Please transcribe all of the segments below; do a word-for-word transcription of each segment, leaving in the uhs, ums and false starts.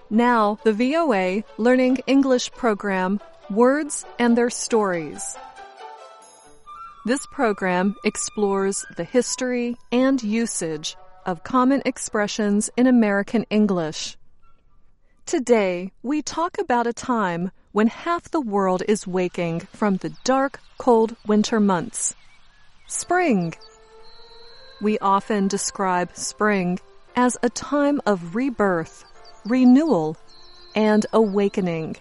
Now, the V O A Learning English program, Words and Their Stories. This program explores the history and usage of common expressions in American English. Today, we talk about a time when half the world is waking from the dark, cold winter months. Spring. We often describe spring as a time of rebirth, renewal, and awakening.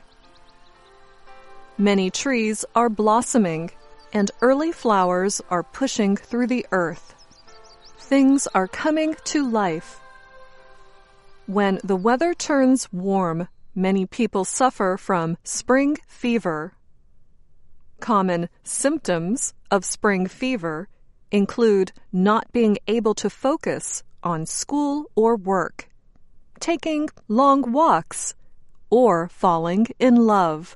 Many trees are blossoming, and early flowers are pushing through the earth. Things are coming to life. When the weather turns warm, many people suffer from spring fever. Common symptoms of spring fever include not being able to focus on school or work, taking long walks, or falling in love.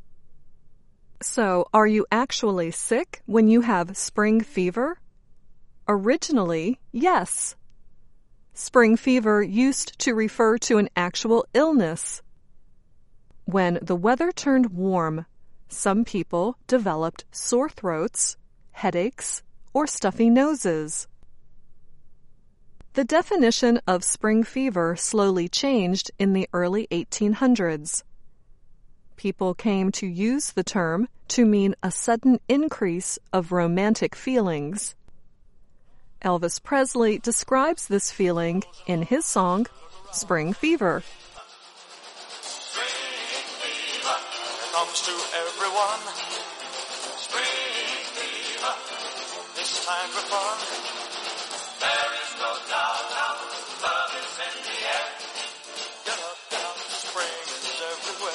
So, are you actually sick when you have spring fever? Originally, yes. Spring fever used to refer to an actual illness. When the weather turned warm, some people developed sore throats, headaches, or stuffy noses. The definition of spring fever slowly changed in the early eighteen hundreds. People came to use the term to mean a sudden increase of romantic feelings. Elvis Presley describes this feeling in his song, Spring Fever. Spring fever comes to everyone. Spring fever, this time for fun. There is no doubt now, love is in the air. Get up, get up, spring is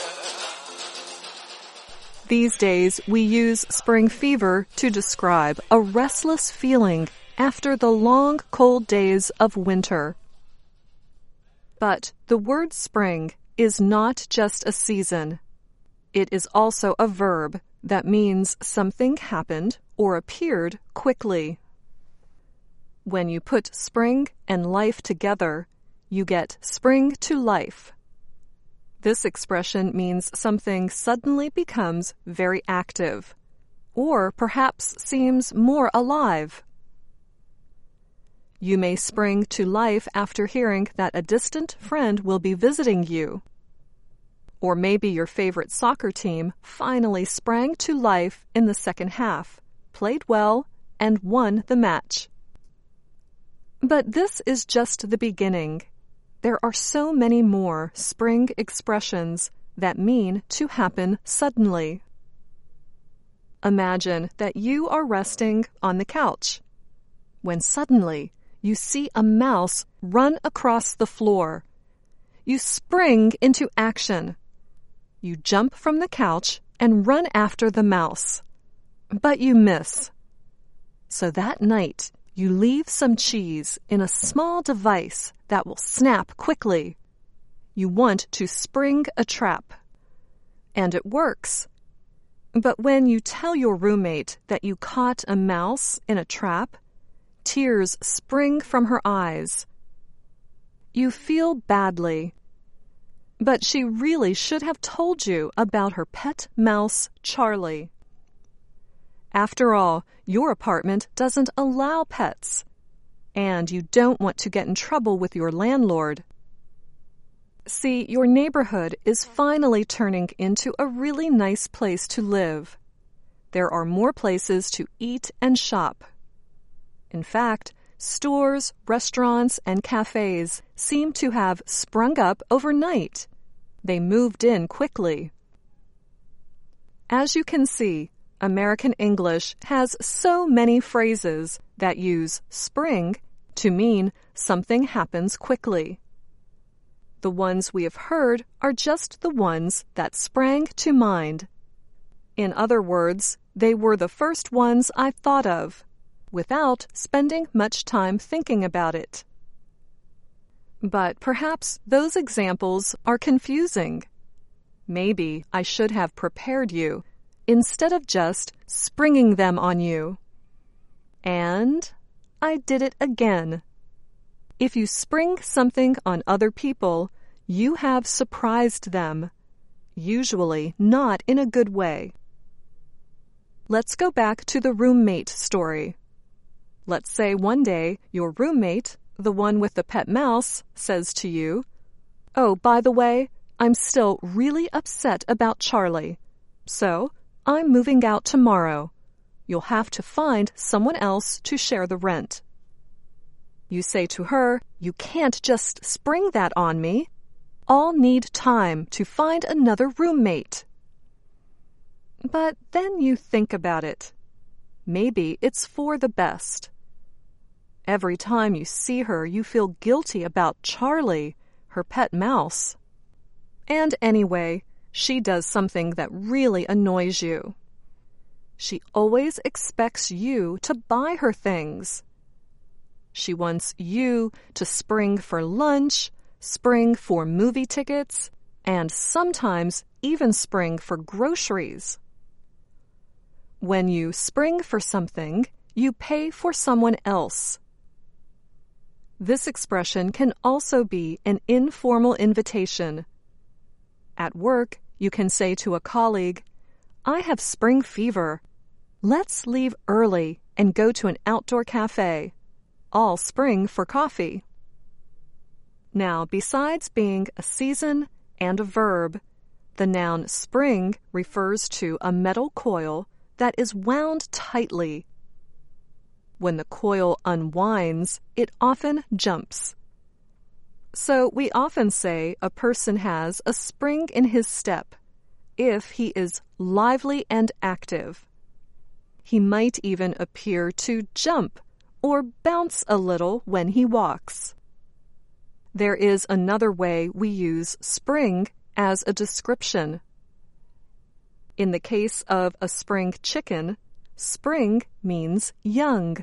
everywhere. These days, we use spring fever to describe a restless feeling after the long, cold days of winter. But the word spring is not just a season. It is also a verb that means something happened or appeared quickly. When you put spring and life together, you get spring to life. This expression means something suddenly becomes very active, or perhaps seems more alive. You may spring to life after hearing that a distant friend will be visiting you. Or maybe your favorite soccer team finally sprang to life in the second half, played well, and won the match. But this is just the beginning. There are so many more spring expressions that mean to happen suddenly. Imagine that you are resting on the couch, when suddenly you see a mouse run across the floor. You spring into action. You jump from the couch and run after the mouse. But you miss. So that night, you leave some cheese in a small device that will snap quickly. You want to spring a trap. And it works. But when you tell your roommate that you caught a mouse in a trap, tears spring from her eyes. You feel badly. But she really should have told you about her pet mouse, Charlie. After all, your apartment doesn't allow pets, and you don't want to get in trouble with your landlord. See, your neighborhood is finally turning into a really nice place to live. There are more places to eat and shop. In fact, stores, restaurants, and cafes seem to have sprung up overnight. They moved in quickly. As you can see, American English has so many phrases that use spring to mean something happens quickly. The ones we have heard are just the ones that sprang to mind. In other words, they were the first ones I thought of, without spending much time thinking about it. But perhaps those examples are confusing. Maybe I should have prepared you instead of just springing them on you. And I did it again. If you spring something on other people, You have surprised them, usually not in a good way. Let's go back to the roommate story. Let's say one day your roommate, the one with the pet mouse, says to you, "Oh, by the way, I'm still really upset about Charlie. So, I'm moving out tomorrow. You'll have to find someone else to share the rent." You say to her, "You can't just spring that on me. I'll need time to find another roommate." But then you think about it. Maybe it's for the best. Every time you see her, you feel guilty about Charlie, her pet mouse. And anyway, she does something that really annoys you. She always expects you to buy her things. She wants you to spring for lunch, spring for movie tickets, and sometimes even spring for groceries. When you spring for something, you pay for someone else. This expression can also be an informal invitation. At work, you can say to a colleague, "I have spring fever. Let's leave early and go to an outdoor cafe. I'll spring for coffee." Now, besides being a season and a verb, the noun spring refers to a metal coil that is wound tightly. When the coil unwinds, it often jumps. So we often say a person has a spring in his step if he is lively and active. He might even appear to jump or bounce a little when he walks. There is another way we use spring as a description. In the case of a spring chicken, spring means young.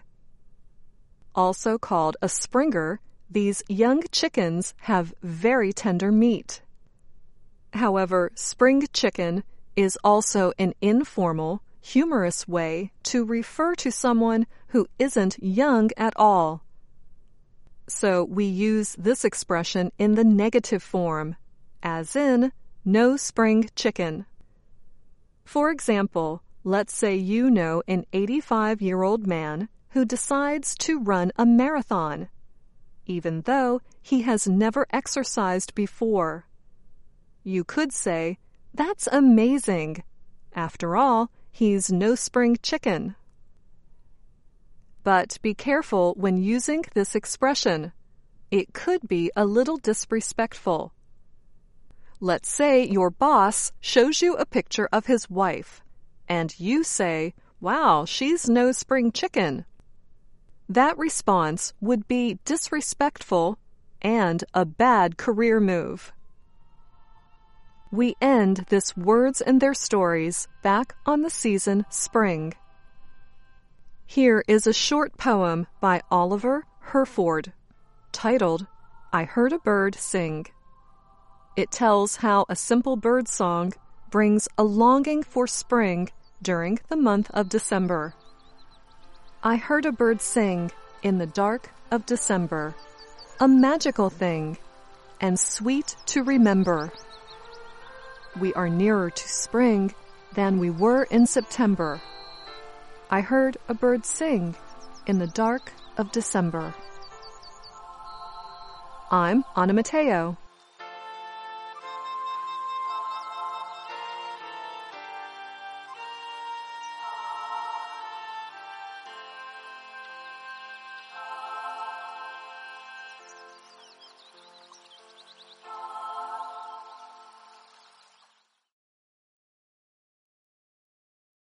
Also called a springer, these young chickens have very tender meat. However, spring chicken is also an informal, humorous way to refer to someone who isn't young at all. So we use this expression in the negative form, as in, no spring chicken. For example, let's say you know an eighty-five-year-old man who decides to run a marathon, even though he has never exercised before. You could say, "That's amazing. After all, he's no spring chicken." But be careful when using this expression. It could be a little disrespectful. Let's say your boss shows you a picture of his wife, and you say, "Wow, she's no spring chicken." That response would be disrespectful and a bad career move. We end this Words and Their Stories back on the season spring. Here is a short poem by Oliver Herford, titled, "I Heard a Bird Sing." It tells how a simple bird song brings a longing for spring during the month of December. I heard a bird sing in the dark of December, a magical thing, and sweet to remember. We are nearer to spring than we were in September. I heard a bird sing in the dark of December. I'm Anna Mateo.